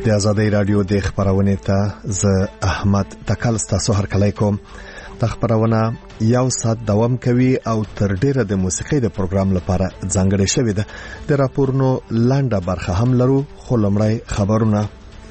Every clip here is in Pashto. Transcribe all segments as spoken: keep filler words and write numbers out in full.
د آزادۍ رادیو د خبرونې ته ز احمد تکل ستاسو هر کله کوم. د خبرونه یو ساعت دوام کوي او تر ډیره د موسیقۍ د پروګرام لپاره ځانګړې شوې ده. د راپورونو لنډه برخه هم لرو، خو لمړی خبرونه.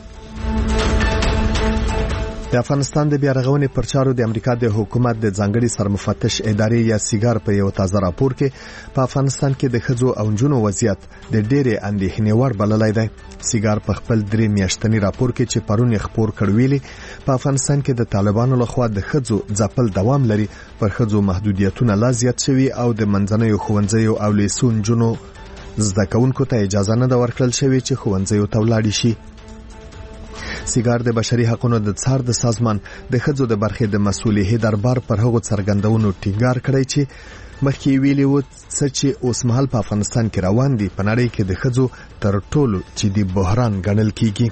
د افغانستان د بیارغونې پر چارو د امریکا د حکومت د ځانګړي سرمفتش ادارې یا سیګار په یو تازه راپور کې په افغانستان کې د ښځو او نجونو وضعیت د ډېرې اندېښنې وړ بللی دی. سیګار په خپل درې میاشتني راپور کې چې پرون خپور کړ ویلي په افغانستان کې د طالبانو لخوا د ښځو ځپل دوام لري، پر ښځو محدودیتونه لا زیات شوي او د منځنیو ښوونځیو او لیسو نجونو زده کوونکو ته اجازه نه ده ورکړل شوې چې ښوونځیو ته ولاړې شي. سیګار د بشري حقوقو د څار د سازمان د ښځو د برخې د مسؤلیت دربار پر هغو څرګندونو ټینګار کړی چې مخکې ویلي و چې اوس مهال په افغانستان کې روان دي په نړۍ کې د ښځو تر ټولو جدي بحران ګڼل کیږي.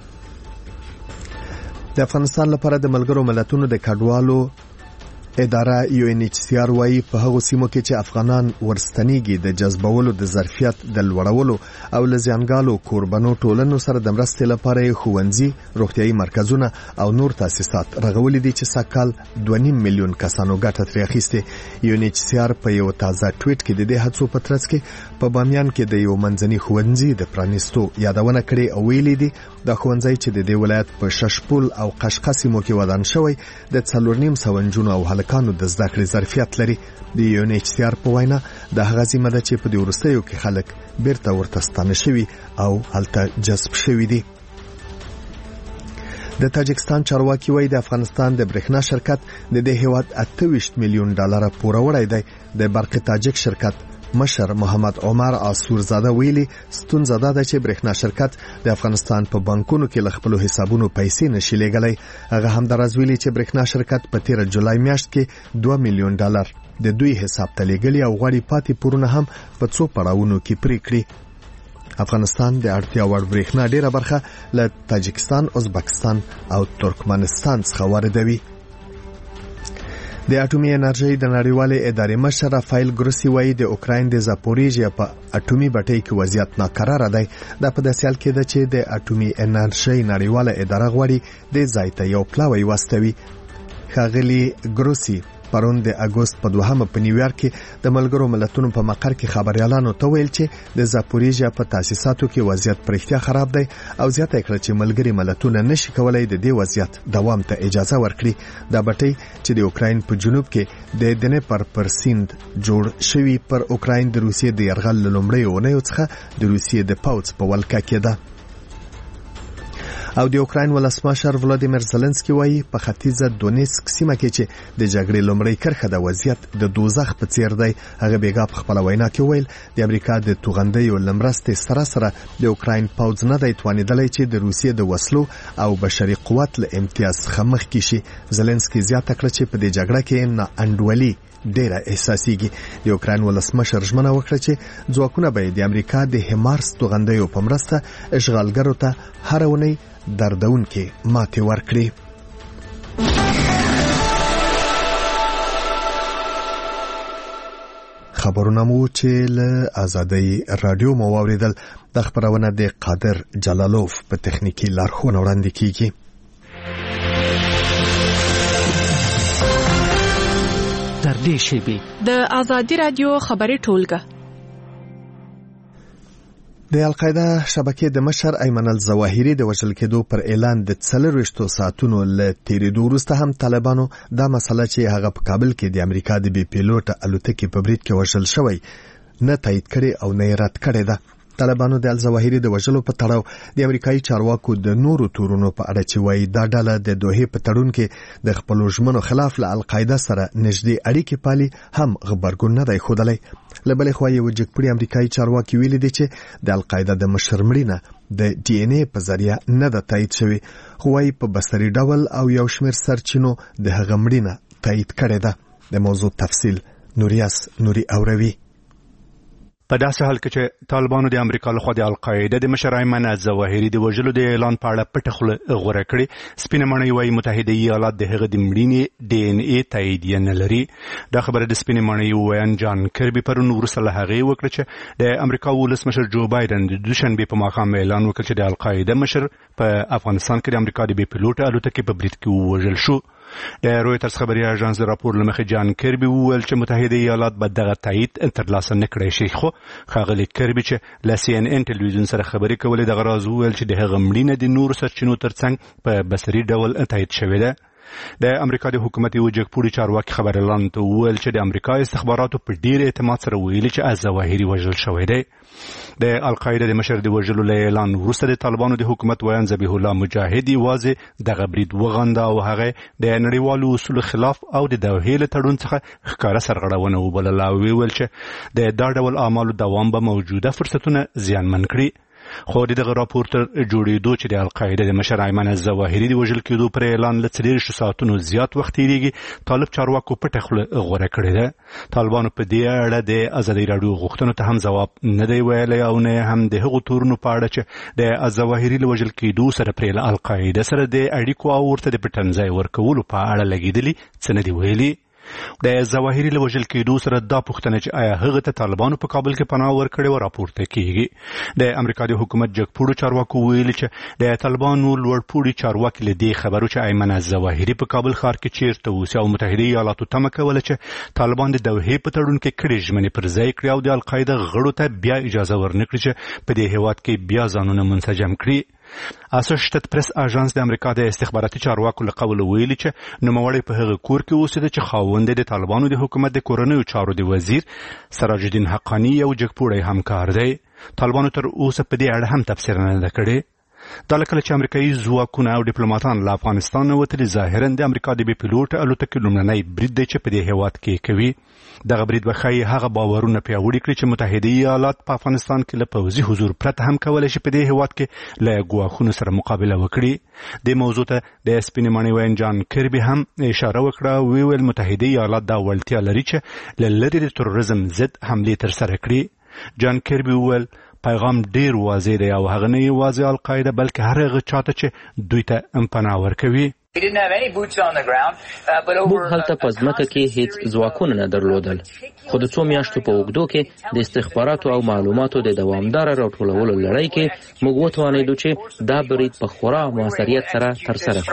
د افغانستان لپاره د ملګرو ملتونو د کډوالو اداره یو ان ایچ سی آر وايي په هغو سیمو کې چې افغانان ورستنیږي د جذبولو د ظرفیت د لوړولو او لزیانګالو کوربنو ټولنو سره د مرستې لپاره ښوونځي، روغتيایي مرکزونه او نور تاسیسات رغولي دي چې سکهال دوه نیم میلیون کسانو ګټه ترې اخیستې. یو ان ایچ سی آر په یو تازه ټویټ کې د دې هڅو په ترڅ کې په بامیان کې د یو منځني ښوونځي د پرانیستو یادونه کړې او ویلي دي د ښوونځي چې د دې ولایت په ششپول او قشقه سیمو کې ودان شوی د څلور نیم سوه نجونو او هلکانو د زده کړې ظرفیت لري. د یو ان ایچ سی آر په وینا د هغه سیمه ده چې په دې وروستیو کې خلک بیرته ورته ستانه شوي او هلته جذب شوي دي. د تاجکستان چارواکي وایي د افغانستان د برېښنا شرکت د دې هیواد اته ویشت میلیون ډالر پوروړی دی. د برق تاجک شرکت مشر محمد عمر آسورزاده ویلي ستونزه ده چې برېښنا شرکت د افغانستان په بانکونو کې ل خپل حسابونو پیسې نشي لګلای. هغه هم درز ویلي چې برېښنا شرکت په تیر جولای میاشت کې دوه میلیون ډالر د دوی حساب ته لګلي او غواړي پاتې پورونه هم په څو پړاوونو کې پرې کړي. افغانستان د اړتیا وړ برېښنا ډیره برخه له تاجکستان، ازبکستان او ترکمنستان څخه واردوي. د اټومي انرژي د نړیوالې ادارې مشر رافایل ګروسی وایي د اوکراین د زاپوریژیا په اټومي بټۍ کې وضعیت ناکراره دی. دا په داسې حال کې ده چې د اټومي انرژي نړیواله اداره غواړي د ځای ته یو پلاوی واستوي. ښاغلي ګروسی پرون د اګوست په دوهمه په نیویارک کې د ملګرو ملتونو په مقر کې خبريالانو ته ویل چې د زاپوریژیا په تاسیساتو کې وضعیت پرختیا خراب دی او زیاته کړه چې ملګری ملتونه نشي کولای د دې وضعیت دوام ته اجازه ورکړي. دا بټۍ چې د اوکراین په جنوب کې د دنیپر پر سیند جوړ شوی پر اوکراین د روسیې د یرغل لومړی اونیو څخه د روسیې د پاوڅ په ولکه کې ده. او د اوکراین ولسمشر ولادیمیر زلنسکي وایي په ختیځه دونیسک سیمه کې چې د جګړې لومړی کرښه د وضعیت د دوزخ په څیر دی. هغه بیګا په خپل وینا کې ویل د امریکا د توغندیو لمرستې سره سره د اوکراین پاوځ نه دی توانیدلی چې د روسیې د وسلو او بشري قوت له امتیاز څخه مخکې شي. زلنسکي زیاته کړه چې په دې جګړه کې نه انډولي ډیره احساسيږي. د اوکراین ولسمشر ژمنه وکړه چې ځواکونه به د امریکا د همارس توغندیو په مرسته اشغالګرو ته هر ونی دردون کې ماتې ورکړي. خبرونه مو چې له آزادۍ رادیو مو واوریدل. د خبرونه د قادر جلالوف په تخنیکی لارښوونه وړاندې کیږي. تر دې شیبې د آزادۍ رادیو خبري ټولګه د القاعده شبکې د مشر ایمن الظواهری د وژل کېدو پر اعلان د څلورويشتو ساعتونو له تیریدو وروسته هم طالبانو دا مسله چې هغه په کابل کې د امریکا د بي پیلوټ الوتکې په برید کې وژل شوی نه تایید کړي او نه رد کړي ده. طالبانو د الظواهری د وژلو په تړاو د امریکایي چارواکو د نورو تورونو په اړه چې وایي دا ډله د دوه په تړون کې د خپل ژمنو خلاف له القاعده سره نږدې اړیکې پالي هم خبرګون نه دی ښودلی. له بلې خوا یو جګپړي امریکایي چارواکي ویلي دي چې د القاعده د مشر مړینه د ډي ان اي په ذریعہ نه ده تایید شوی، خو وايي په بصري ډول او یو شمېر سرچینو د هغه مړینه تایید کړې ده. د موضوع تفصیل نوریاس نوري اوروي. په داسې حال کې چې طالبانو د امریکا لخوا د القاعده د مشر ایمن الظواهري د وژلو د اعلان په اړه پټه خوله غوره کړې. سپینه ماڼۍ وايي متحده ایالات د هغه د مړینې ډي ان اي تاییدیه نه لري. دا خبره د سپینه ماڼۍ ویان جان کربي پرون وروسته له هغې وکړه چې د امریکا ولسمشر جو بایدن د دوشنبې په ماښام اعلان وکړ چې د القاعده مشر په افغانستان کې د امریکا د بې پیلوټه الوتکې په برید کې ووژل شو. د رویټرز خبري اژانس د راپور له مخې جان کربي وویل چې متحده ایالات به دغه تایید ترلاسه نه کړی شي. خو ښاغلی کربي چې له سی ان ان ټلویزیون سره خبرې کولې دغه راز وویل چې د هغه مړینه د نورو سرچینو ترڅنګ په بصري ډول تایید شوې ده. د امریکا د حکومت یو جګپوړي چارواکي خبريالانو ته وویل چې د امریکا استخباراتو په ډیر اعتماد سره ویلي چې الظواهري وژل شوی دی. د القاعده د مشر د وژلو له اعلان وروسته د طالبانو د حکومت ویان ذبیح الله مجاهد یوازې دغه برید وغنده او هغه د نړیوالو اصولو خلاف او د دوحې له تړون څخه ښکاره سرغړونه وبلله او ویل چې د دا ډول اعمالو دوام به موجوده فرصتونه زیانمن کړي. خو دغه راپور تر جوړېدو چې د القاعده د مشر ایمن الظواهري د وژل کېدو پر اعلان له څلېرویشتو ساعتونو زیات وخت تېرېږي طالب چارواکو پټه خوله غوره کړې ده. طالبانو په دې اړه د ازادۍ راډیو غوښتنو ته هم ځواب نه دی ویلی او نه هم د هغو تورونو په اړه چې د الظواهري له وژل کېدو سره پرې له القاعده سره د اړیکو او ورته د پټنځای ورکولو په اړه لګېدلي څه نه دي ویلي. د ظواهري له وژل کېدو سره دا پوښتنه چې آیا هغه ته طالبانو په کابل کې پناه ورکړې وه راپورته کېږي. د امریکا د حکومت جګپوړو چارواکو ویلي چې د طالبانو لوړپوړي چارواکي له دې خبرو چې ایمن الظواهري په کابل ښار کې چیرته اوسي او متحده ایالاتو تمه کوله چې طالبان د دوحې په تړون کې کړې ژمنې پر ځای کړي او د القاعده غړو ته بیا اجازه ورنکړي چې په دې هېواد کې بیا ځانونه منسجم کړي. اسوشیټډ پریس اژانس د امریکا د استخباراتي چارواکو له قوله ویلي چې نوموړی په هغه کور کې اوسېده چې خاوند د طالبانو د حکومت د کورنیو چارو د وزیر سراج الدین حقانی یو جګپوړی همکار دی. طالبانو تر اوسه په دې اړه هم تفسیر نه ده کړې. دا له کله چې امریکایي ځواکونه او ډیپلوماتان له افغانستان نه وتلي ظاهرا د امریکا د بې پیلوټه الوتکې لومړنی برید دی چې په دې هېواد کې کوي. دغه برید به ښایي هغه باورونه پیاوړي کړي چې متحده ایالات په افغانستان کې له پوځي حضور پرته هم کولی شي په دې هېواد کې له ګواښونو سره مقابله وکړي. دې موضوع ته د سپینې ماڼۍ ویان جان کربي هم اشاره وکړه او ویل متحده ایالات دا وړتیا لري چې له لرې د تروریزم ضد حملې ترسره کړي. جان کربي وویل پیغام ډیر واضح دی او هغه نه یوازې القاعده بلکې هر هغه چاته چې دوی ته پناه ورکوي. موږ هلته په ځمکه کې هیڅ ځواکونه نه درلودل خو د څو میاشتو په اوږدو کې د استخباراتو او معلوماتو د دوامداره راټولولو لړۍ کې موږ وتوانیدو چې دا برید په خورا موثریت سره ترسره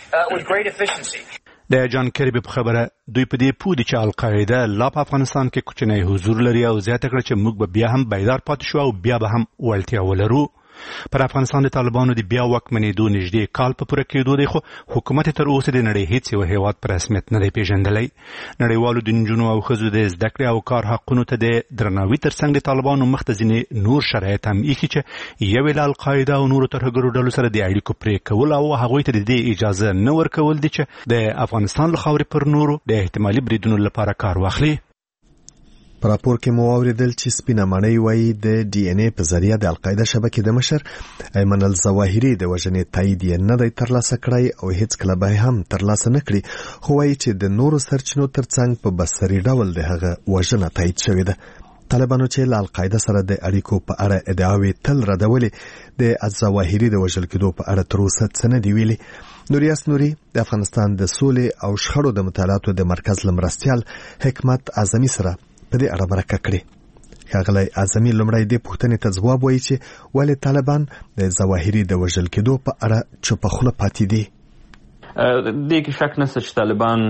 کړو. د جان کربي په خبره دوی په دې پوه دي چې القاعده لا په افغانستان کې کوچنی حضور لري او زیاته کړه چې موږ به بیا هم بیدار پاتې شو او بیا به هم وړتیا ولرو. پر افغانستان د طالبانو د بیا واکمنېدو نږدې کال په پوره کېدو دی خو حکومت تر اوسه د نړۍ هیڅ یو هېواد په رسمیت نه دی پیژندلی. نړیوالو د نجونو او ښځو د زده کړې او کار حقونو ته د درناوي ترڅنګ د طالبانو مخ ته ځینې نور شرایط هم ایښي چې یوې له القاعده او نورو ترهګرو ډلو سره د اړیکو پرې کول او هغوی ته د دې اجازه نه ورکول دي چې د افغانستان له خاورې پر نورو د احتمالي بریدونو لپاره کار واخلي. په راپور کې مو اوریدل چې سپینه ماڼۍ وایي د ډي ان اي په ذریعه د القاعده شبکې د مشر ایمن الظواهري د وژنې تایید یې نه دی ترلاسه کړی او هیڅ کله به هم ترلاسه نه کړي خو وایي چې د نورو سرچینو ترڅنګ په بصري ډول د هغه وژنه تایید شوې ده. طالبانو چې له القاعده سره د اړیکو په اړه ادعاوې تل ردولې د الظواهري د وژل کېدو په اړه تر اوسه څه نه دي ویلي. نوریاس نوري د افغانستان د سولې او شخړو د مطالعاتو د مرکز لمرستیال حکمت اعظمي سره په دې اړه مرکه کړې. ښاغلی اعظمي لومړی دې پوښتنې ته ځواب وایي چې ولې طالبان د ظواهري د وژل کېدو په اړه چوپه خوله پاتې دي. دې کې شک نشته چې طالبان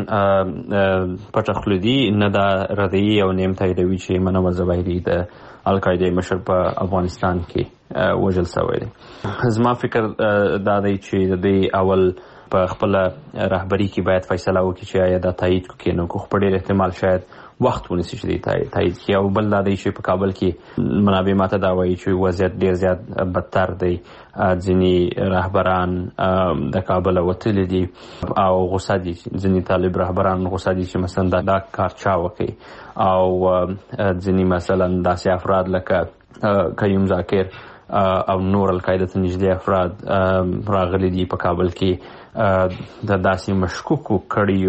پټه خوله دي، نه دا ردیي او نیم تاییدوي چې ایمن الظواهري د القاعده مشر په افغانستان کې وژل شوی دی. زما فکر دا دی چې د دې اول په خپل رهبری کې باید فیصله وکړي چې آیا دا تایید کوي نو خو په ډېر احتمال شاید وخت ونیسي چې دی تایید کړي. او بل دا دی چې په کابل کې منابع ماته دا وایي چې وضعیت ډېر زیات بدتر دی. ځینې رهبران د کابل وتلي دي او غوسه دي، ځینې طالب رهبران غوسه دي چې مثلا دا کار چا وکړي او ځینې مثلا داسې افراد لکه قیوم ذاکر او نور القاعده ته نږدې افراد راغلي دي په کابل کې د داسې مشکوکو کړیو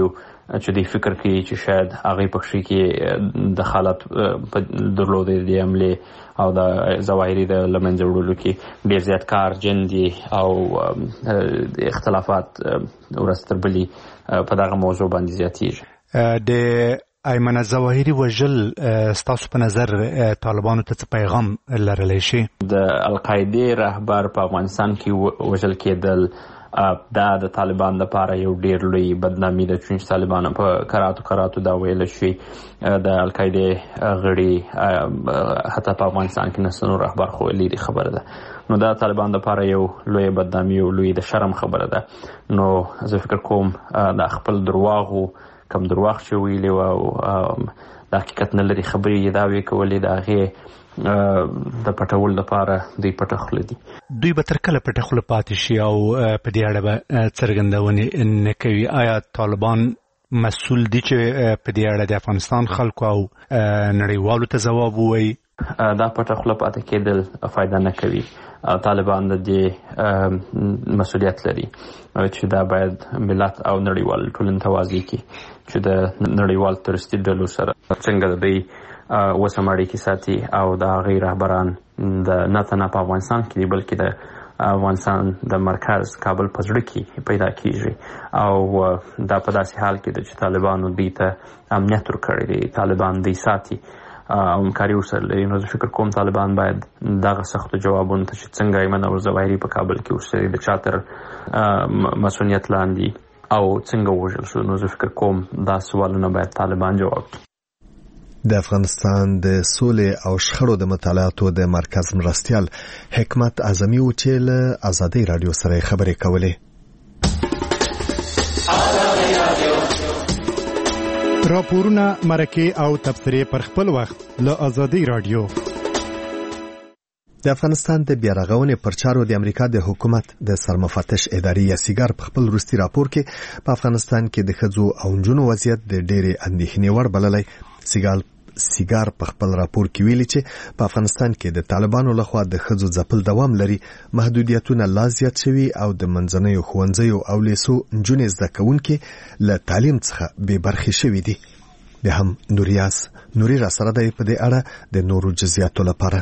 چې دوی فکر کوي چې شاید هغې په کښې کې د حالت په درلودې د حملې او د ظواهري د له منځه وړلو کې ډېر زیات کار جندي او اختلافات ورځ تر بلې په دغه موضوع باندې زیاتېږي. د ایمن ظواهري وژل ستاسو په نظر طالبانو ته څه پیغام لرلی شي؟ د القاعدې رهبر په افغانستان کې وژل کېدل دا د طالبان لپاره یو ډېر لوی بدنامي ده، چې طالبان په کراتو کراتو دا ویلی شي د القاعدې غړي حتی په افغانستان کې نسته نور رهبر خو لري خبره ده. نو دا طالبان لپاره یو لوی بدنامي او لوی د شرم خبره ده. نو زه فکر کوم دا خپل درواغو کم درواغ چې ویلي وو او د حقیقت نه لري خبرې یې دا وې کولې د هغې د پټولو لپاره دوی پټه خوله دي. دوی به تر کله پټه خوله پاتې شي او په دې اړه به څرګندونې نه کوي؟ آیا طالبان مسؤل دي چې په دې اړه د افغانستان خلکو او نړیوالو ته ځواب ووایي؟ دا پټه خوله پاتې کېدل فایده نه کوي. طالبان د دې مسؤلیت لري چې دا باید ملت او نړیوال ټولنې ته واضح کړي چې د نړیوال تروریستي ډلو سره څنګه د دوی وسم اړیکې ساتي او د هغې رهبران د نه تنها په افغانستان کې دي بلکې د افغانستان د مرکز کابل په زړه کې پیدا کېږي او دا په داسې حال کې ده چې طالبانو دوی ته امنیت ورکړی دی، طالبان دوی ساتي او همکاري ورسره لري. نو زه فکر کوم طالبان باید دغه سختو جوابونو ته چې څنګه ایمن او ظواهري په کابل کې اوسېدي د چا تر مسؤلیت لاندې او څنګه ووژل شو، نو زه فکر کوم دا سوالونه باید طالبان جواب کړي. د افغانستان د سولې او شخړو د مطالعاتو د مرکز مرستیال حکمت اعظمي و چې له آزادۍ رادیو سره خبرې کولې. راپورونه، مرکې او تبصرې پر خپل وخت له آزادۍ رادیو. د افغانستان د بیارغونې پر چارو د امریکا د حکومت د سرمفتش ادارې یا سیګار په خپل وروستي راپور کې په افغانستان کې د ښځو او نجونو وضعیت د ډېرې اندېښنې وړ بللی. سیګال سیګار په خپل راپور کې ویلي چې په افغانستان کې د طالبانو لخوا د ښځو ځپل دوام لري، محدودیتونه لا زیات شوي او د منځنیو ښوونځیو او لیسو نجونې زده کوونکې له تعلیم څخه بې برخې شوي دي. بیا هم نوریاس نوري را سره دی په دې اړه د نورو جزئیاتو لپاره.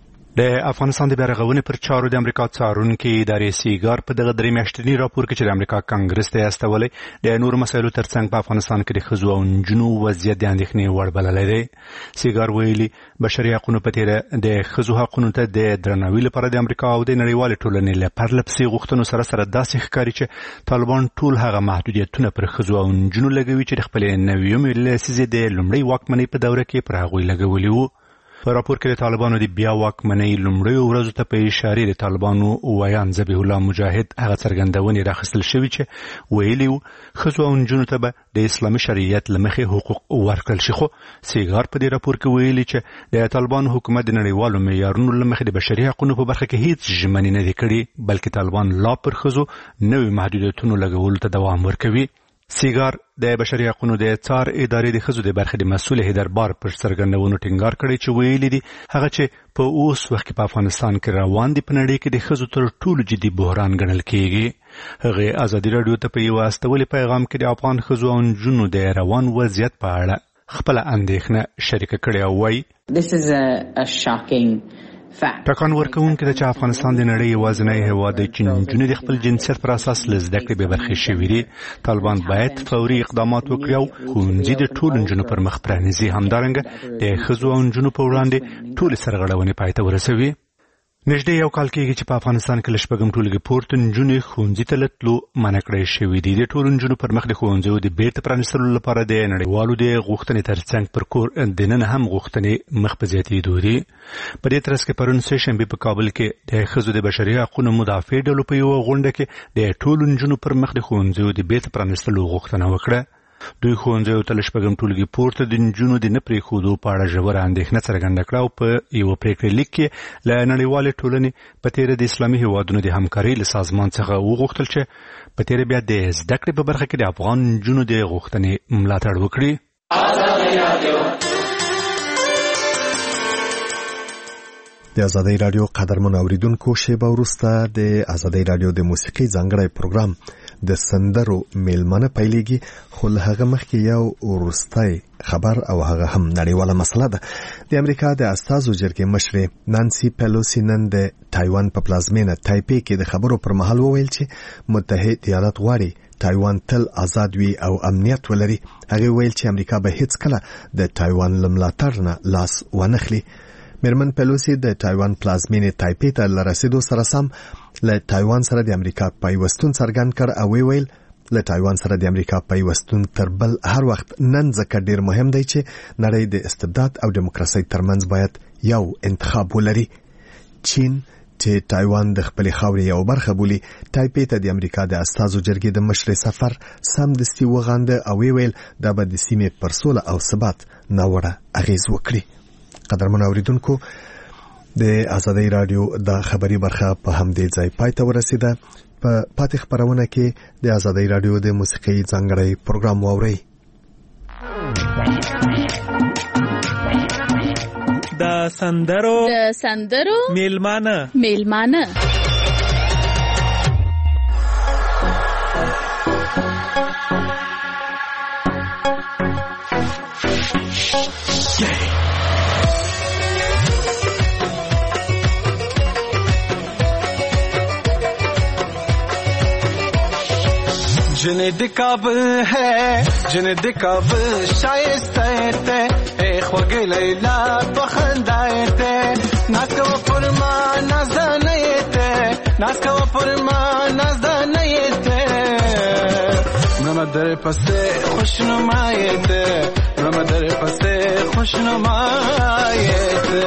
د افغانستان د بیارغونې پر چارو د امریکا څارونکي ادارې سیګار په دغه درې میاشتني راپور کې چې د امریکا کانګرس ته استولی د نورو مسایلو ترڅنګ په افغانستان کې د ښځو او نجونو وضعیت د اندېښنې وړ بللی دی. سیګار ویلي بشري حقونو په تېره د ښځو حقونو ته د درناوي لپاره د امریکا او د نړیوالې ټولنې له پرله پسې غوښتنو سره سره داسې ښکاري چې طالبان ټول هغه محدودیتونه پر ښځو او نجونو لګوي چې د خپلې نویمې لسیزې د لومړۍ واکمنۍ په دوره کې پر هغوی لګولي وو. په راپور کې د طالبانو د بیا واکمنۍ لومړیو ورځو ته په اشارې د طالبانو ویان ذبیح الله مجاهد هغه څرګندونې راخیستل شوي چې ویلي وو ښځو او نجونو ته به د اسلامي شریعت له مخې حقوق ورکړل شي. خو سیګار په دې راپور کې ویلي چې د طالبانو حکومت د نړیوالو معیارونو له مخې د بشري حقونو په برخه کې هیڅ ژمنې نه دي کړي، بلکې طالبان لا پر ښځو نوي محدودیتونو لګولو ته دوام ورکوي. سیګار د بشري حقونو د څار ادارې د ښځو د برخې د مسؤل هیدربار پر څرګندونو ټینګار کړی چې ویلي دي هغه چې په اوس وخت کې په افغانستان کې روان دي په نړۍ کې د ښځو تر ټولو جدي بحران ګڼل کېږي. هغې ازادي راډیو ته په یوه استولي پیغام کې د افغان ښځو او نجونو د روان وضعیت په اړه خپله اندېښنه شریکه کړې او وایي This is a, a shocking ټکان ورکوونکی ده چې افغانستان د نړۍ یوازینی هېواد دی چې نجونې د خپل جنسیت پر اساس له زده کړې بې برخې شوي دي. طالبان باید فوري اقدامات وکړي او ښوونځي د ټولو نجونو پر مخ پرانیزي، همدارنګه د ښځو او نجونو په وړاندې ټولې سرغړونې پای ته ورسوي. نږدې یو کال کېږي چې په افغانستان کې له شپږم ټولګي پورته نجونې ښوونځي ته له تلو منع کړی شوي دي. د ټولو نجونو پر مخ د ښوونځیو د بیرته پرانیستلو لپاره د نړیوالو د غوښتنې ترڅنګ پر کور دننه هم غوښتنې مخ په زیاتېدو دي. په دې ترڅ کې پرون سه شنبې په کابل کې د ښځو د بشري حقونو مدافع ډلو په یوه غونډه کې د ټولو نجونو پر مخ د ښوونځیو د بیرته پرانیستلو غوښتنه وکړه. دوی ښوونځیو ته له شپږم ټولګي پورته د نجونو د نه پرېښودو په اړه ژوره اندېښنه څرګنده کړه او په یوه پرېکړې لیک کې له نړیوالې ټولنې په تېره د اسلامي هېوادونو د همکارۍ له سازمان څخه وغوښتل چې په تېره بیا د زده کړې په برخه کې د افغان نجونو د غوښتنې ملاتړ وکړي. د آزادۍ رادیو قدرمن اوریدونکو، شیبه وروسته د آزادۍ رادیو د موسیقي ځانګړی پروګرام د سندرو میلمنه پیلېږي، خو له هغه مخکې یو وروستی خبر او هغه هم نړیواله مسله ده. د امریکا د استازو جرګې مشرې نانسي پیلوسی نن د تایوان په پلازمینه تایپې کې د خبرو پر مهال وویل چې متحد ایالات غواړي تایوان تل آزاد وي او امنیت ولري. هغه ویل چې امریکا به هیڅ کله د تایوان لملاتړ نه لاس ونخلي. میرمن پیلوسی د تایوان پلازمینه تایپې ته لرسیدو سره سم له تایوان سره د امریکا پیوستون څرګند کړ او ویل له تایوان سره د امریکا پیوستون تر بل هر وخت نن ځکه ډیر مهم دی چې نړۍ د استبداد او دیموکراسي ترمنځ باید یو انتخاب ولري. چین چې تایوان د خپل خاورې یو برخه بولي، تایپې ته د امریکا د استازو جرګې د مشرې سفر سمدستي وغانده او ویل دا به د سیمې پر سوله او ثبات ناوړه اغیز وکړي. قدرمن اوریدونکو، د آزادۍ رادیو د خبري برخه په همدې ځای پای ته ورسیده. په پاتې خبرونه کې د آزادۍ رادیو د موسیقي ځانګړی پروګرام واورئ. د سندرو د سندرو میلمانه میلمانه जिन्हें द काबल है जिन्हें द काबल शाइस्ते ते ए ख्वगे लैला बखंदाए ते नासको फरमा नज़नये ते नासको फरमा नज़नये ते ममदर पसे खुशनुमाए ते ममदर पसे खुशनुमाए ते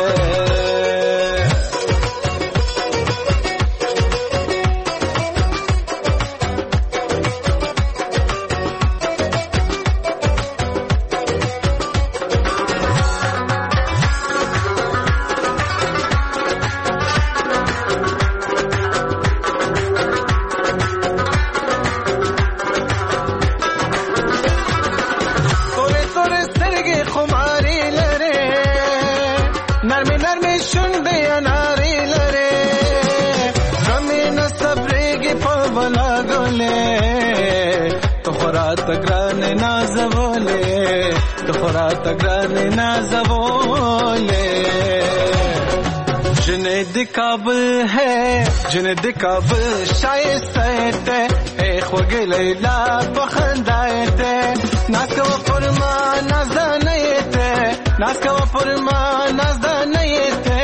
तगराने नाज़वोले तो खुरा तगराने नाज़वोले जिन्हें दिकाबल है जिन्हें दिकाबल शाइस्ते ते ए ख्वगे लैला बखंदाए ते नासको फरमा नज़नये ते नासको फरमा नज़नये ते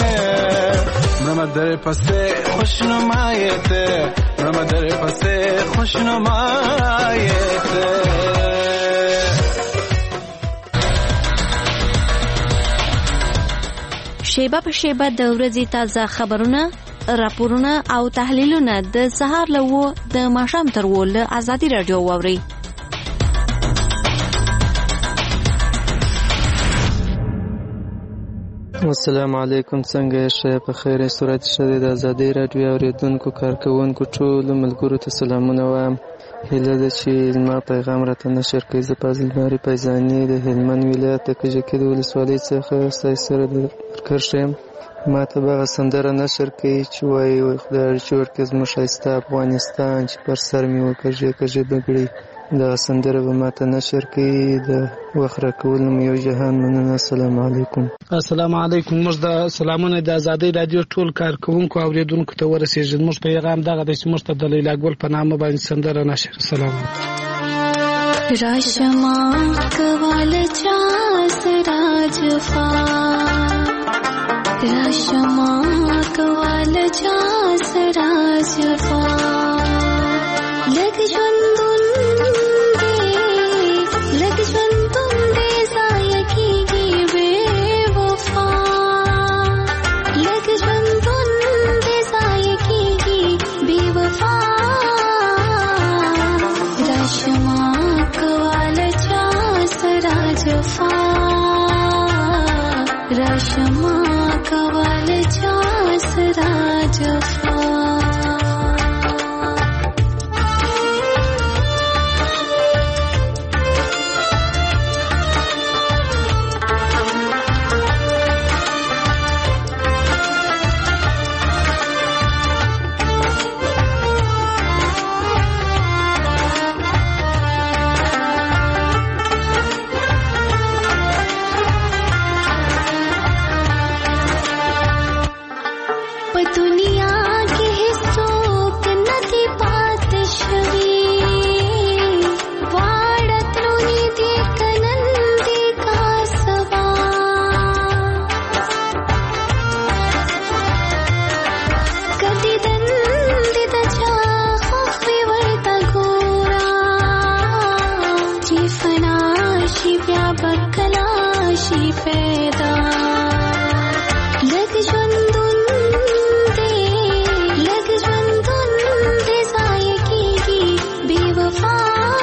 ममदर पसे खुशनुमाए ते ममदर पसे खुशनुमाए ते شیبه په شیبه د ورځې تازه خبرونه، راپورونه او تحلیلونه د سهار له و د ماښام تر و له آزادۍ رادیو واورئ. السلام علیکم، څنګه یې؟ ښه په خیر یې؟ صورت ښه دی. د آزادۍ راډیو اوریدونکو کارکوونکو ټولو ملګرو ته سلامونه وایم. هیله ده چې زما پیغام راته نشر کړئ. زه فاضل باري فیضاني د هلمند ولایت د کجکي د ولسوالۍ څخه ستاسو سره درکښ یم. ما ته به هغه سندره نشر کړئ چې وایي خدای چې ورکړي زموږ ښایسته افغانستان چې پر سر مې وکږې کږې بګړي. دغه سندره به ما ته نشر کړئ. د وخت راکولو مو یو جهان مننه. السلام علیکم. السلام علیکم. موږ د سلامونه د آزادۍ رادیو ټول کارکوونکو او اوریدونکو ته ورسېږي. موږ پیغام دغه دی چې موږ ته د لیلا ګل په نامه باندې سندره نشر. سلام راشما کوال چاس راجفا راشما کوال چاس راجفا لگ ژوندون دې لگ ژوندون دې ضایع کیږي بې وفا لگ ژوندون دې ضایع کیږي بې وفا راشما کوال چاس راجفا راشما کوال چاس راجفا पैदा लग जुंदुन दे लग जुंदुन दे जाए की बेवफा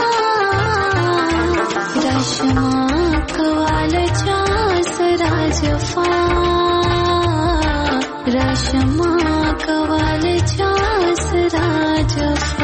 रशमा कवाल चास राजफा रशमा कवाल चास राजफा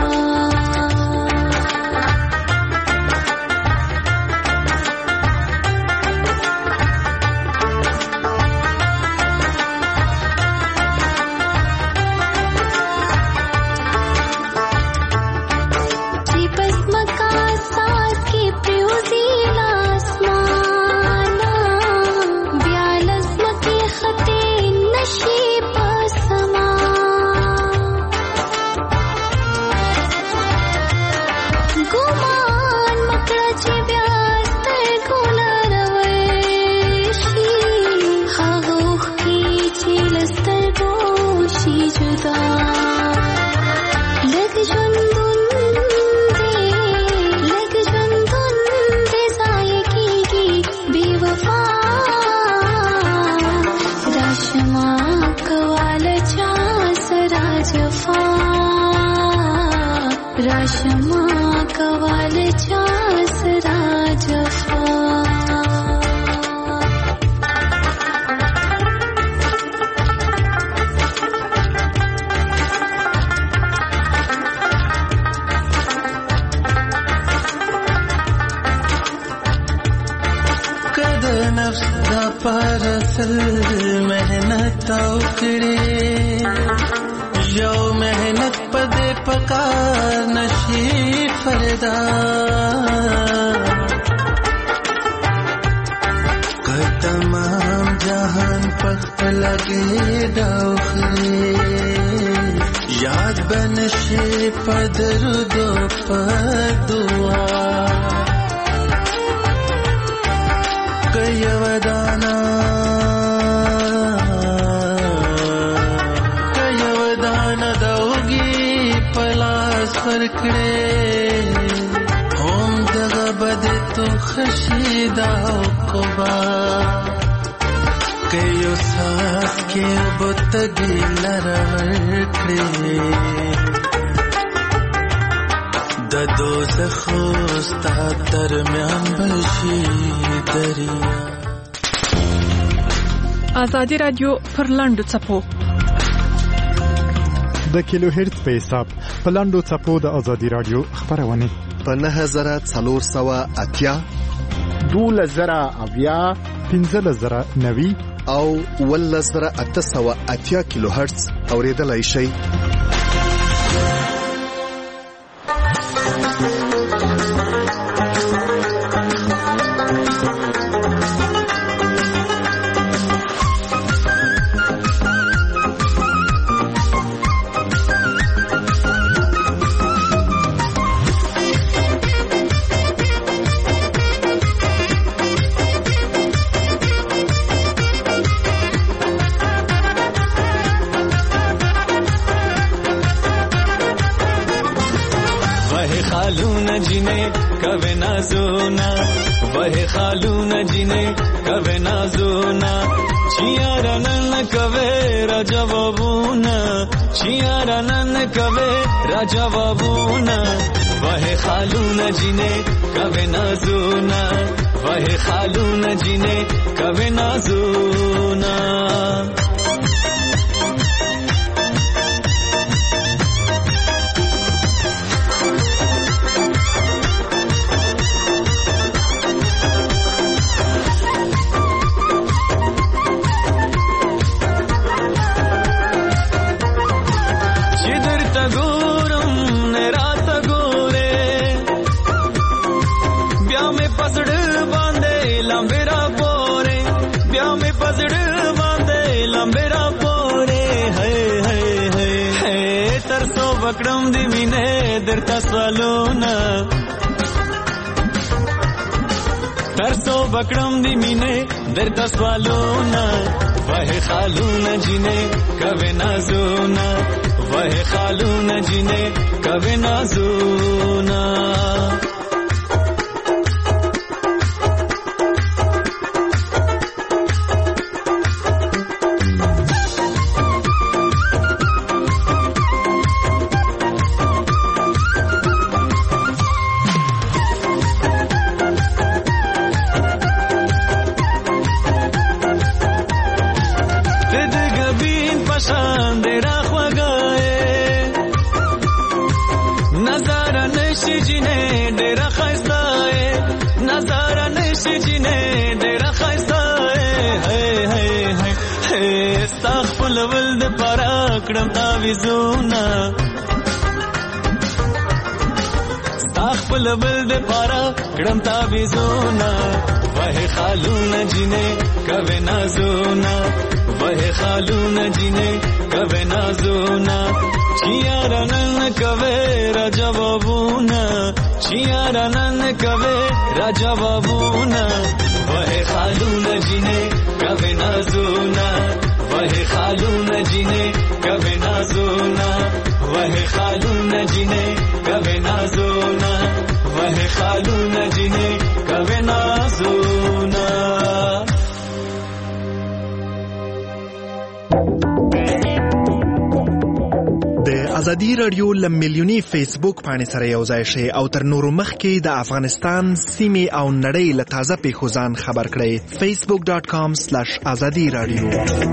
मेहनत उकड़े यो मेहनत पदे पका नशी फरदा कर तमाम जहान पख्त लगे दाखले याद बनशे पदर दो पदुआ कयवदाना फरकड़े होम दगा बदे तो खशीदा कोबा कयो सास के बुतगी लरकड़े ददो ज़खोस्ता दरम्यान बलशी दरिया आजादी रادیو پر لاندو چپو د کیلو هرتز په حساب په لاندو چپو د ازادي رادیو خبرونه په نه زره څلور سوه اتیا دوله زره اویا پنځله زره نوي او اوله زره اته سوه اتیا کیلو هرتز اوریدلای شئ. जवाबूना वह खालूना जिने कवे नाजूना वह खालूना जिने कवे नाजूना वक्रम दी मिने दरता स्वालोना तरसो वक्रम दी मिने दरता स्वालोना वह खालूना जिने कवे नाजूना वह खालूना जिने कवे नाजूना جینې ډېره ښایسته هی هی هی ستا خپلول دپاره کړم تعویضونه ستا خپلول دپاره کړم تعویضونه وهې خالونه جینې کوې نازونه وهې خالونه جینې کوې نازونه چې یاره نن کوې را جوابونه چې یاره نن کوې را جوابونه وهې خالونه جینې کوې نازونه وهې خالونه جینې کوې نازونه وهې خالونه جینې کوې نازونه وهې خالونه جینې کوې نازونه. د ازادي رادیو له میلیوني فیسبوک پاڼې سره یو ځای شئ او تر نورو مخکې د افغانستان سیمې او نړۍ له تازه پیښو ځان خبر کړئ. فیسبوک ډاټ کام سلیش ازادي رادیو.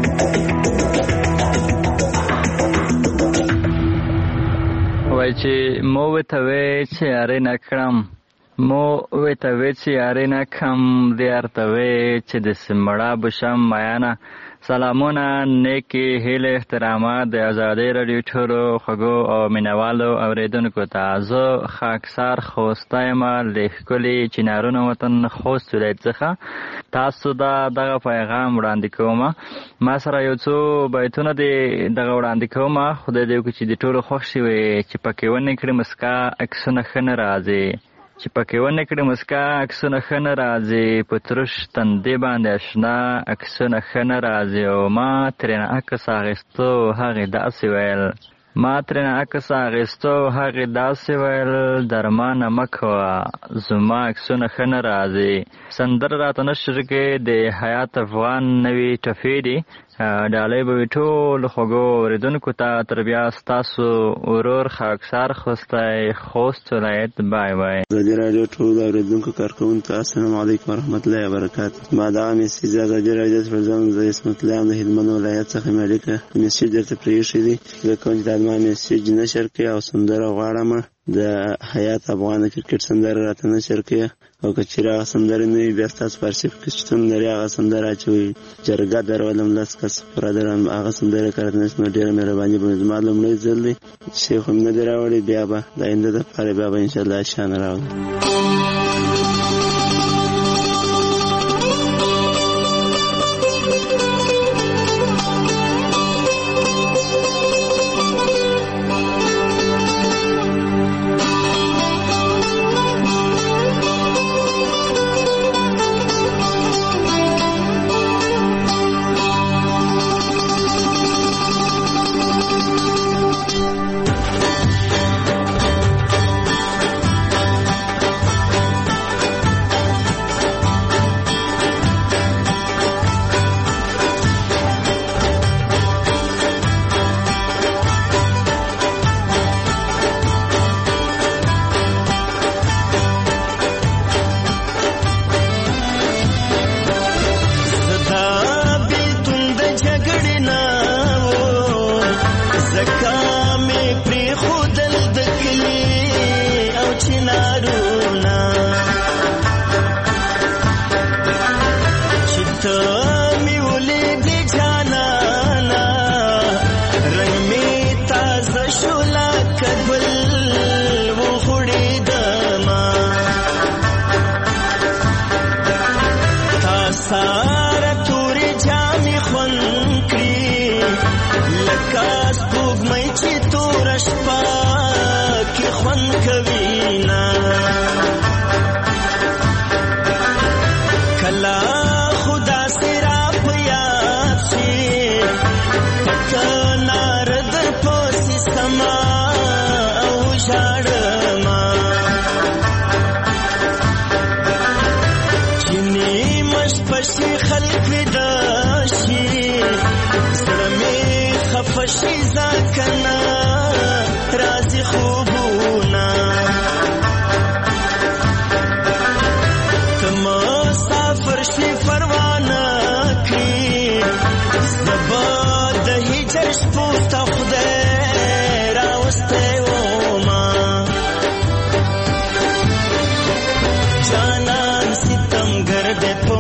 وای چې مو ورته وی چې یارې نه کړم مو ورته وی چې یارې نه کړم دې ورته وی چې داسې مړه بشم میانه. سلامونه، نیکې هیلې، احترامات د ازادۍ راډیو ټولو خوږو او مینهوالو اورېدونکو ته. زه خاکسار خوسته یم له ښکلي چنارونو وطن خوست ولایت څخه. تاسو ته دغه پیغام وړاندې کوم. ما سره یو څو بیتونه دې دغه وړاندې کوم. خدای دې وکړي چې د ټولو خوښ شي وي، چې پکې ونه کړي مسکا عکسونه ښه نه راځي چې پکې ونه کړي مسکا عکسونه ښه نه راځي په ترش تندې باندې اشنا عکسونه ښه نه راځي. او ما ترېنه عکس اخیستو هغې داسې ویل ما ترېنه عکس اخیستو هغې داسې ویل درمانه مه کوه زما عکسونه ښه نه راځي. سندره راته نه شروع کې د حیات افغان نوي ټپې دي. ډالۍ به وي ټولو خوږو اورېدونکو ته. تر بیا ستاسو ورور خاکسار خوستی خوست ولایت. بای بای. ازادي راډیو ټولو اورېدونکو کارکوونکو ته السلام علیکم ورحمت الله وبرکاتو. ما دغه میسیج ازادي راډیو پر ځان د اسمت الله د هلمند ولایت څخه مې لیکه میسیج درته پرېښی دی. زه کوم چې ما میسیج نشر کړي او سندره غواړم د حیات افغان کرکټ سندره راته نشر کړي او که چېرې هغه سندرې نه وي بیا ستاسو په ارشیف کې شتون لري هغه سندره اچوئ. جرګه درولم لس کس پوره درم هغه سندرې کارت نشي نو ډېره مهرباني به زما لومړی ځل دی چې خو مې نه دی راوړی. بیا به د آینده دپاره بیا به انشاءالله شان راوړم.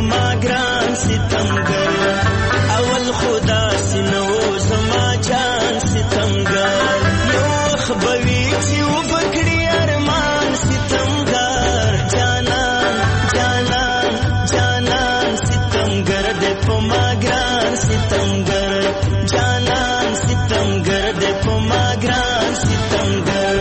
ما ګران ستمګر اول خدا سينو زما جان ستمګر یو خبوي چې وبکړي ارمان ستمګر جانان جانان جانان ستمګر د په ما ګران ستمګر جانان ستمګر د په ما ګران ستمګر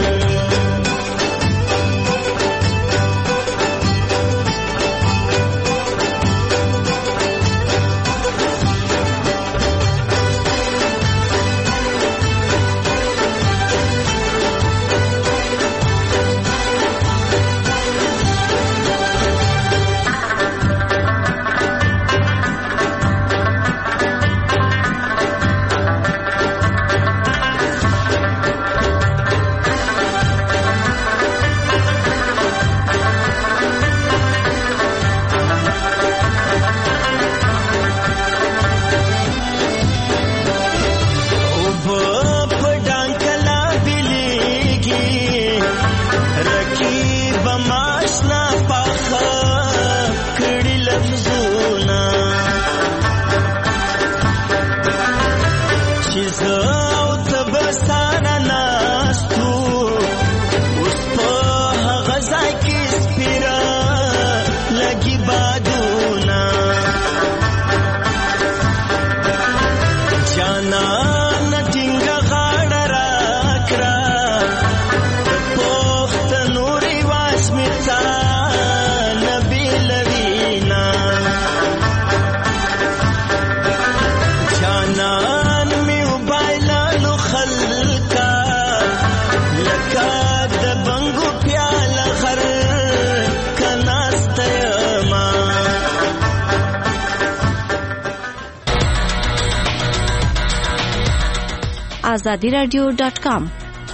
azadi radio dot com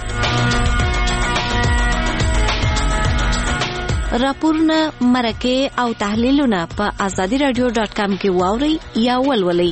راپورونه مرکه او تحلیلونه په azadi radio dot com کې واوري یا ولولئ.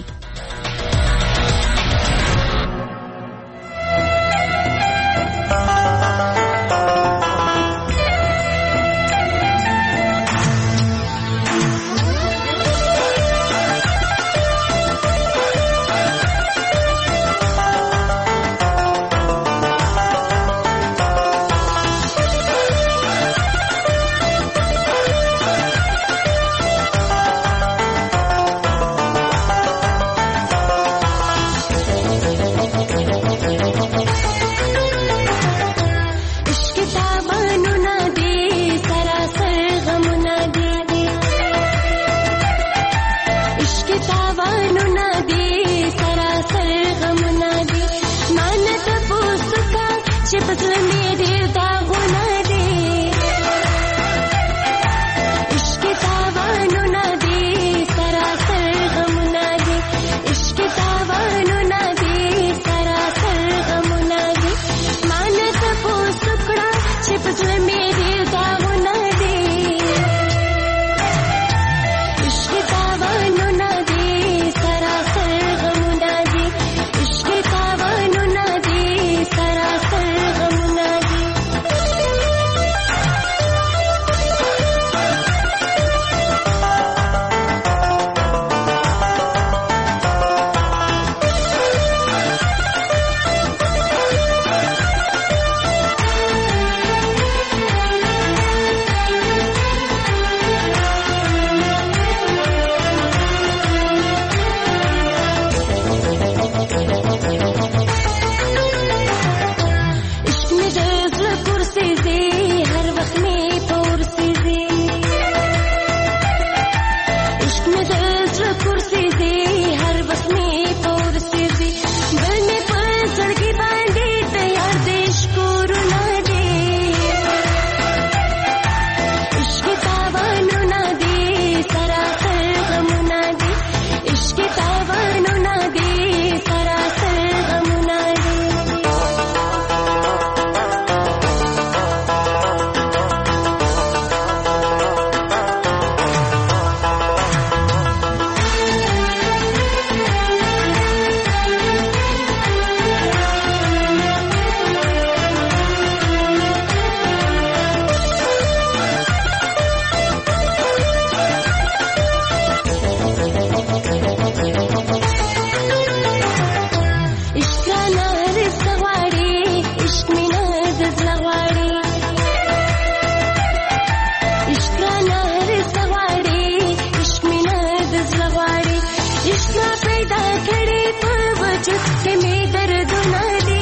تشنا پیدا کړې په وجود کې مې دردونه دي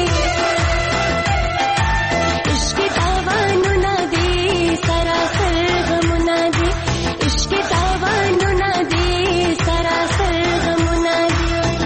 عشق تاوانونه دي سراسر غمونه دي عشق تاوانونه دي سراسر غمونه دي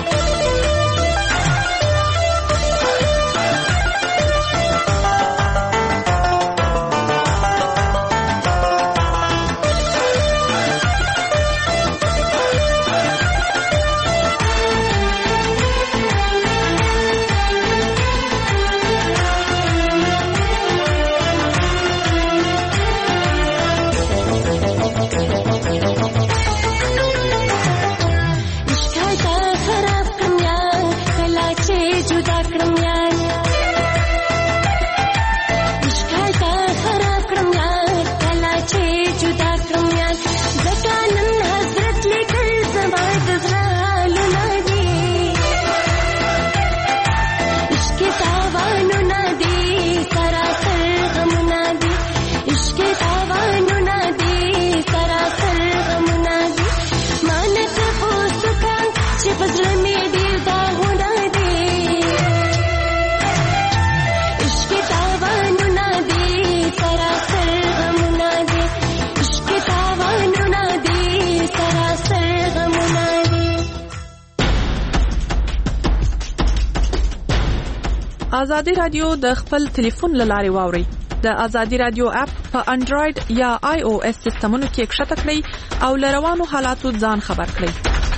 آزادی رادیو د خپل ټلیفون لارې واوري د آزادی رادیو اپ په انډراید یا آی او اس سیستمونو کې کښته کړئ او لروانو حالاتو ځان خبر کړئ.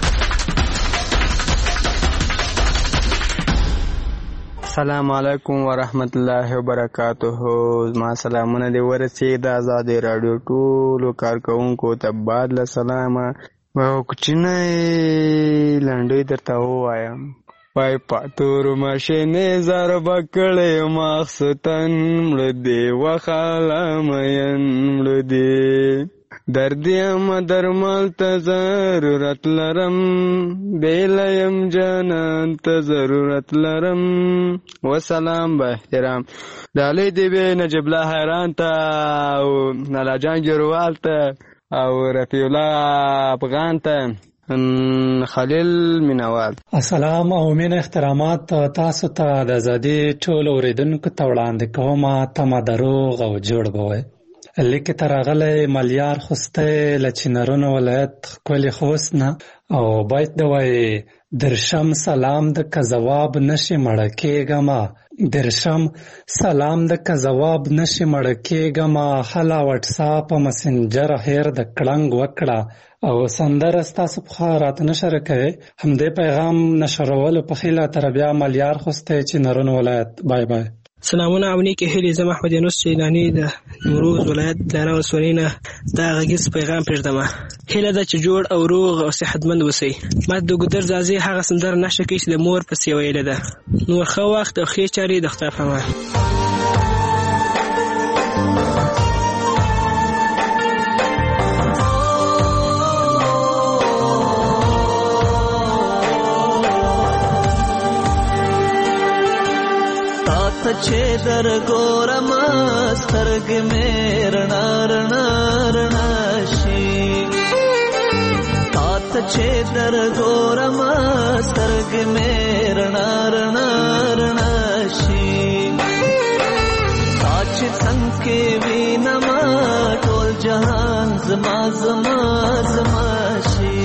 السلام علیکم ورحمت الله وبرکاتہ. ما سلامونه دی ورسې د آزادی رادیو ټولو کارکونکو ته بعد له سلام او کوچنه لنډوي درته وایم. پای پاتور ماشینه زار بکړې مخستن مړ دی وخاله مین مړ دی دردیم درمال ته ضرورت لرم بیلیم جانان ته ضرورت لرم. وسلام با احترام ډالۍ دی به نجیب الله حیران ته او نالا جان ګروال ته او رفیع الله افغان ته خلیل مینوال. السلام او مین احترامات تاسو ته د آزادی ټول اوریدونکو ته وړاندې کوم. تمه دروغ او جوړ بوي لیکه ترغله ملیار خوسته لچنرونو ولایت کلی خوسنه او باید دوی درشم سلام د که جواب نشي مړکېګما درشم سلام د که جواب نشي مړکېګما حلا واتس اپ مسنجر هیر د کړنګ وکړه او سندره ستاسو په خاطر نشر کوي هم دې پیغام نشرول په خیله تر بیا ملیار خوسته چې نرونو ولایت. بای بای. سلامونه او نیکه هیلې زما احمد یونس جیلانی د نوروز ولایت لاره وسورینه دا غږیز پیغام پرېږدم. هیله ده چې جوړ او روغ او صحتمند اوسئ. ما د ګودر ځازې هغه سندره نشه کوي چې د مور پسې ویلې ده. نور ښه وخت او ښې چارې د خدای په امان. چې در ګورم سترګ مې رڼا رڼا رڼا شي تا ته چې در ګورم سترګ مې رڼا رڼا رڼا شي تا چې څنګه وینم ټول جهان زما زما زما شي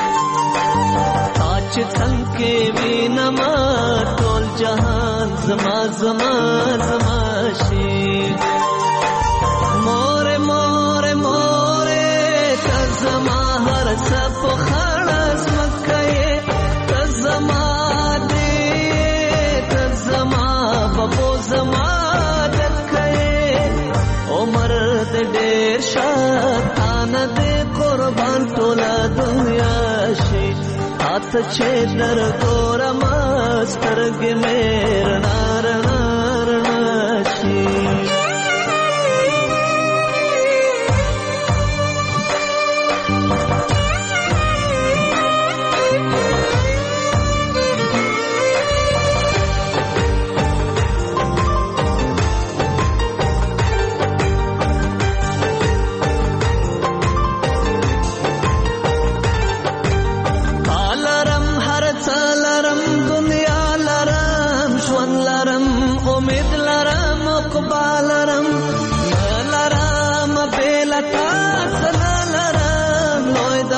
تا چې څنګه وینم ټول جهان زما زما زما شي. مور مور مور ته زما هر څه په خلاص مکه ته زما دې ته زما په زما دکه عمر دې ډېر شاتان دې قربان ټول دنیا شي. ته چې در ګورم سترګ مې رڼا رڼا رڼا شي.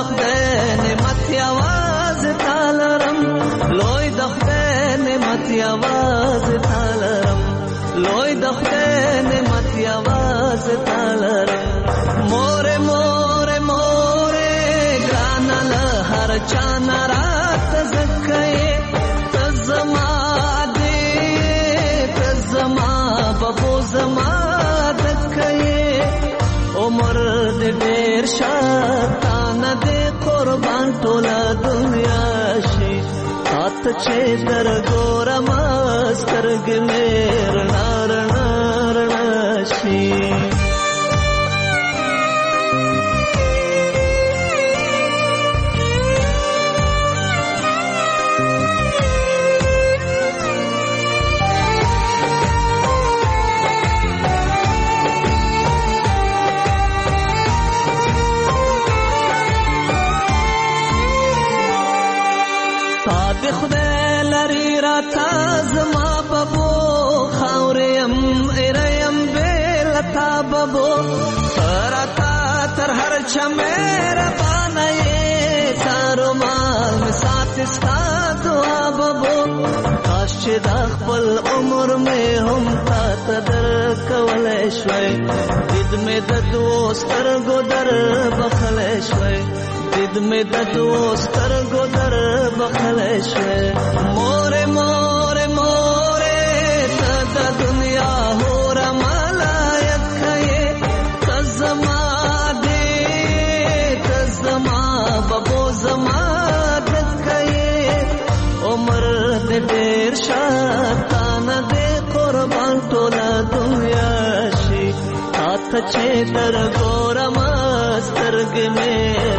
خدای نعمت یوازې تالرم لوی د خدای نعمت یوازې تالرم لوی د خدای نعمت یوازې تالرم مور مور مور ګران له هر چا نه راته زکه ته زما دې ته زما بابو زما عمر دې ډېر شاتانه دې قربان ټوله دنیا شي تات چې در ګورم سترګې مې رڼا رڼا رڼا شي خدای لري را تازما بابو خاوریم ایریم بیل تاببو راتا تر هر چا میرا بانای سارو مال مسات استا دعا بابو کاش چې د خپل عمر مې هم تا تدر کولای شوي دید مې د دوستر ګودر بخلای شوي دید میں د دوستر ګودر بخلای شوي مور مور مور ته د دنیا هور ملایت کړي تزما دې تزما بابو زما دې کړي عمر دې ډېر شاتانه دې قربان ټوله دنیا شي تاته چې در ګورم سترګې مې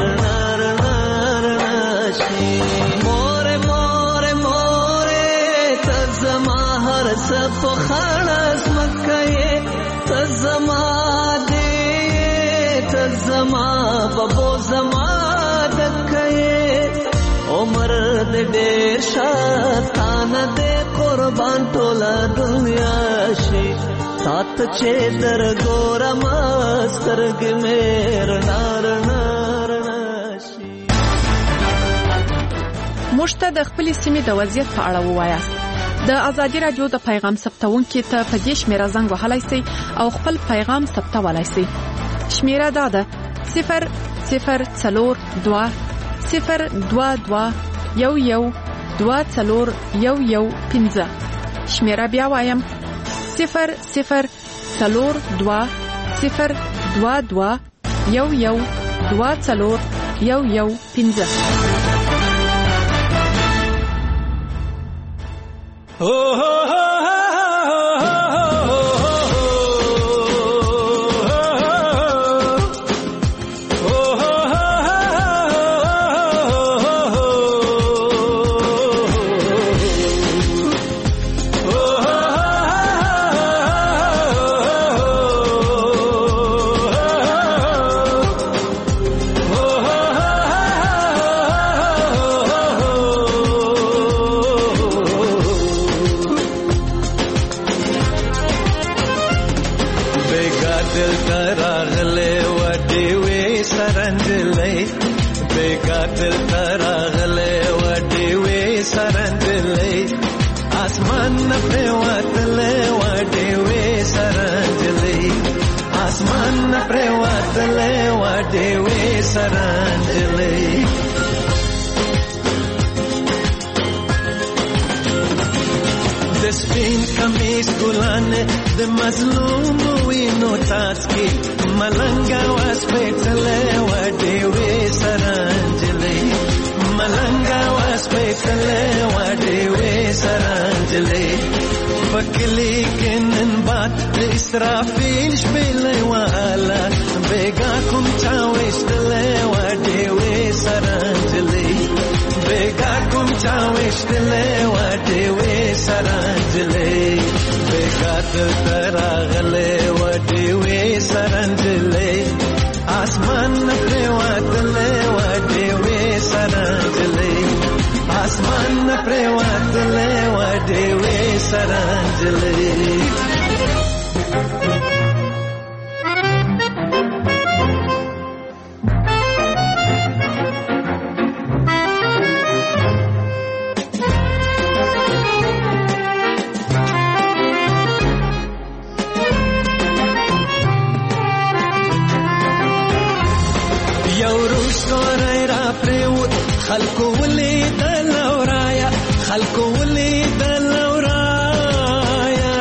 مور مور مور تزما هر سپ خلاص مکه تزما دې تزما بابو زما دکه عمر دې ډېر شاتانه دې قربان ټوله دنیا شي تات چې در ګورم سترګې مې رڼا رڼا موږ ته د خپلې سیمې د وضعیت په اړه ووایاست. د ازادي رادیو د پیغام ثبتونکو ته په دې شمیره زنګ وهلای شئ او خپل پیغام ثبتولای شئ. شمیره دا ده صفر صفر څلور دوه صفر دوه دوه یو یو دوه څلور یو یو پنځه. شمیره بیا وایم صفر صفر څلور دوه صفر دوه دوه یو یو دوه څلور یو یو پنځه. Oh, oh, oh, oh, مظلوم وینو تاسکی ملنګا واس پېټلې وډې وې سرانجلې ملنګا واس پېټلې وډې وې سرانجلې پکلی کینن بات اسرافیل شپلې والا بیگا کوم چا وشتلې وډې وې سرانجلې بیگا کوم چا وشتلې وډې وې سرانجلې تراغله وډي وې سرنجلې اسمان پر واتله وډي وې سرنجلې اسمان پر واتله وډي وې سرنجلې خلکو ولیدل ورایا خلکو ولیدل ورایا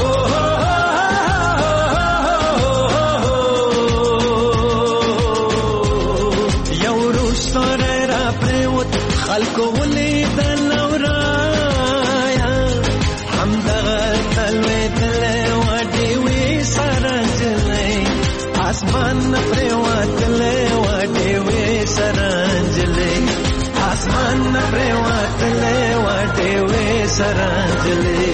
یو روشتور را پریوت خلکو ولیدل ورایا همدغه تلویدل وډی وی سرنجلې آسمان پریوتل وډی وی سرنجلې آسمان پریوتل وډی وی سرنجلې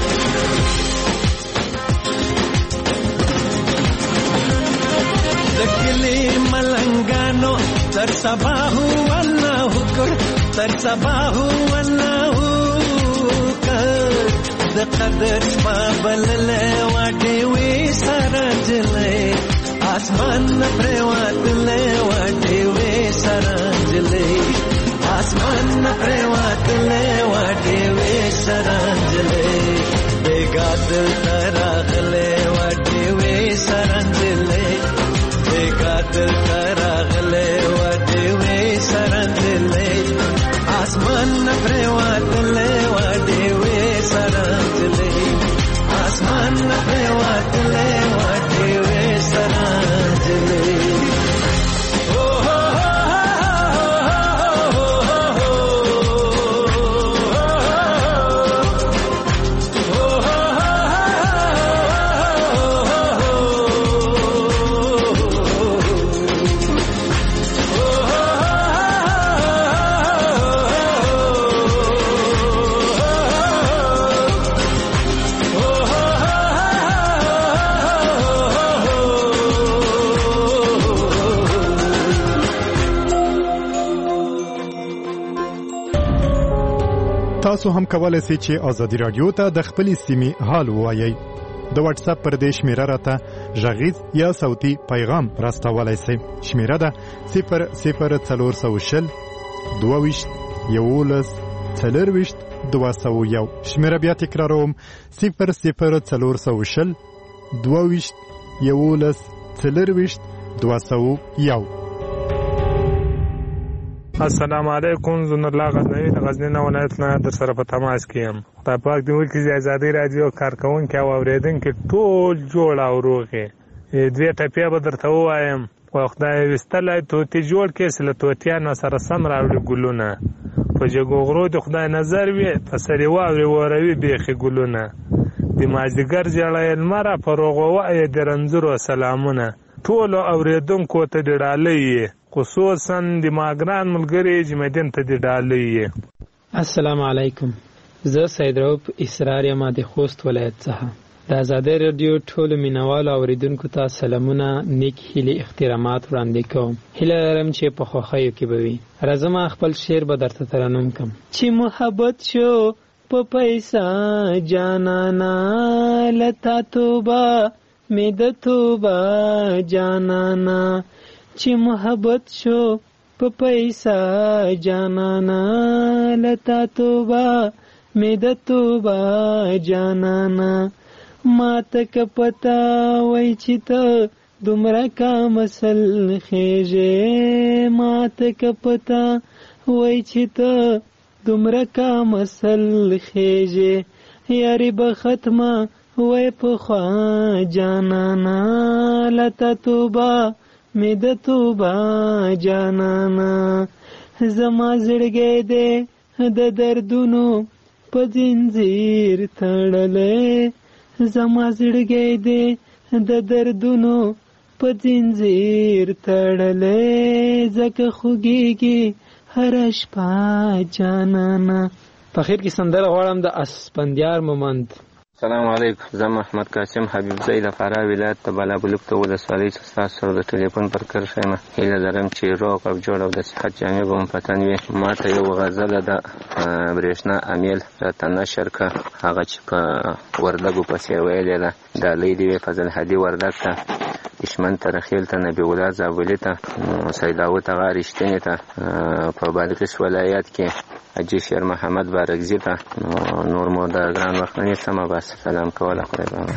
دکلی ملنګانو تر سبا هو الله کړ تر سبا هو الله کړ د قدر ما بلل وډی وی سرنجلې آسمان پریوتل وډی وی سرنجلې آسمان پریوتل وډی وی سرنجلې بیګادل تراغله وډی وی سرنجلې بیګادل تراغله وډی وی سرنجلې آسمان پریوتل وډی وی سرنجلې آسمان پریوتل وډی وی سرنجلې تاسو هم کولای شئ چې ازادي رادیو ته د خپلې سیمې حال ووایئ. د واتس اپ پر دې شمیره راته غږیز یا صوتي پیغام راستولای شئ. شمیره ده صفر صفر څلور سوه شل دوه ویشت یولس څلور ویشت دوه سوه یو. شمیره بیا تکراروم صفر صفر څلور سوه شل دوه ویشت یولس څلور ویشت دوه سوه یو. السلام علیکم. زون الله غزنوی د غزنی نه ولایت نه در سره په تماس کې یم. خدای پاک دې وکړي چې ازادي رادیو کارکونکي او اورېدونکي ټول جوړ او روغ وي. دوې ټپې به درته ووایم. خو خدای ویستلی توتي جوړ کړي چې له توتیانو سره سم راوړي ګلونه. په جګو غرو د خدای نظر وي په سرې واورې وروي بیخي ګلونه. د مازدیګر ژړی لمره په روغو وایې د رنځورو سلامونه. ټولو اورېدونکو ته د ډالۍ یې خصوصا د ماګران ملګری جمعدین ته د ډالۍ یې. السلام علیکم. زه سید رؤف اسرار یم د خوست ولایت څخه. د آزادۍ رادیو ټولو مینوالو اوریدونکو ته سلامونه، نیک هیلې، احترامات وړاندې کوم. هیله لرم چې په خوښیو کې به وي. راځم خپل شعر به درته ترنم کړم. چې محبت شو په پیسه جانانا لتا توبه مې د توبه جانانا. چې محبت شو په پیسه جانانا لتا توبه مې د توبه جانانا. ما ته که پتا وای چې ته دومره کامسل خیژې، ما ته که پتا وای چې ته دومره کامسل خیژې، یاري به ختمه وای پخوا جانانا لتا توبه مې د توبه جانانا. زما زړګی دی د دردونو په زنځیر تړلی، زما زړګی دی د دردونو په زنځیر تړلی، ځکه خوږیږي هره شپه جانانا. په خیر کې سندره غواړم د اسپندیار مومند. السلام علیکم. زه محمد قاسم حبیب زئی د فراه ولایت د بالابلوک ته ولسوالۍ څخه ستاسو سره د ټلیفون پر کرښه یم. هیله لرم چې روغ او جوړ او د صحت جامې به مو په تن وي. ما ته یو غزله د برېښنا امیل راته نشر کړه، هغه چې په وردګو پسې ویلې ده. ډالۍ دې وي فضل هادي وردګ ته، دشمن ته رخیل ته، نبي الله زابلي ته، سید داود هغه رښتینې ته، په بادغیس ولایت کې حاجي شیر محمد بارکزي ته. نور مو د ګران وخت نه سمه بس سلام کوله. خدای به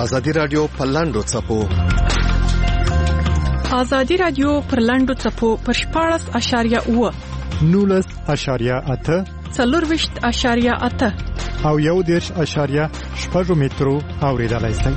ازادي رادیو په لاندو څپو ازادي رادیو پر لاندو څپو پر شپاړس اشاریه اوه نولس اشاریه اته څلورویشت اشاریه اته او یو دېرش اشاریه شپږ مترو اوریدلای شئ.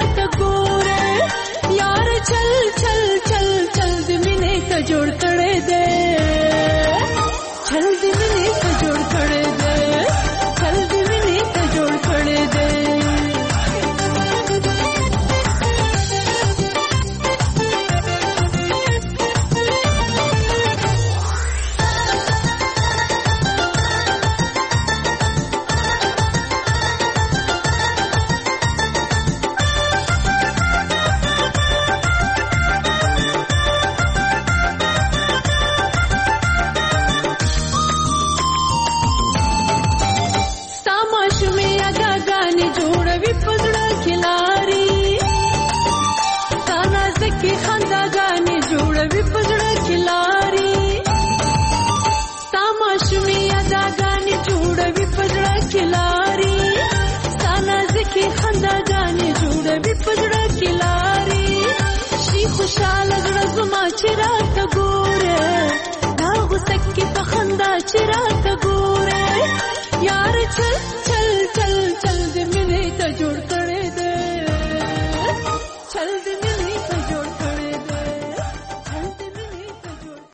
جوړ کړي دې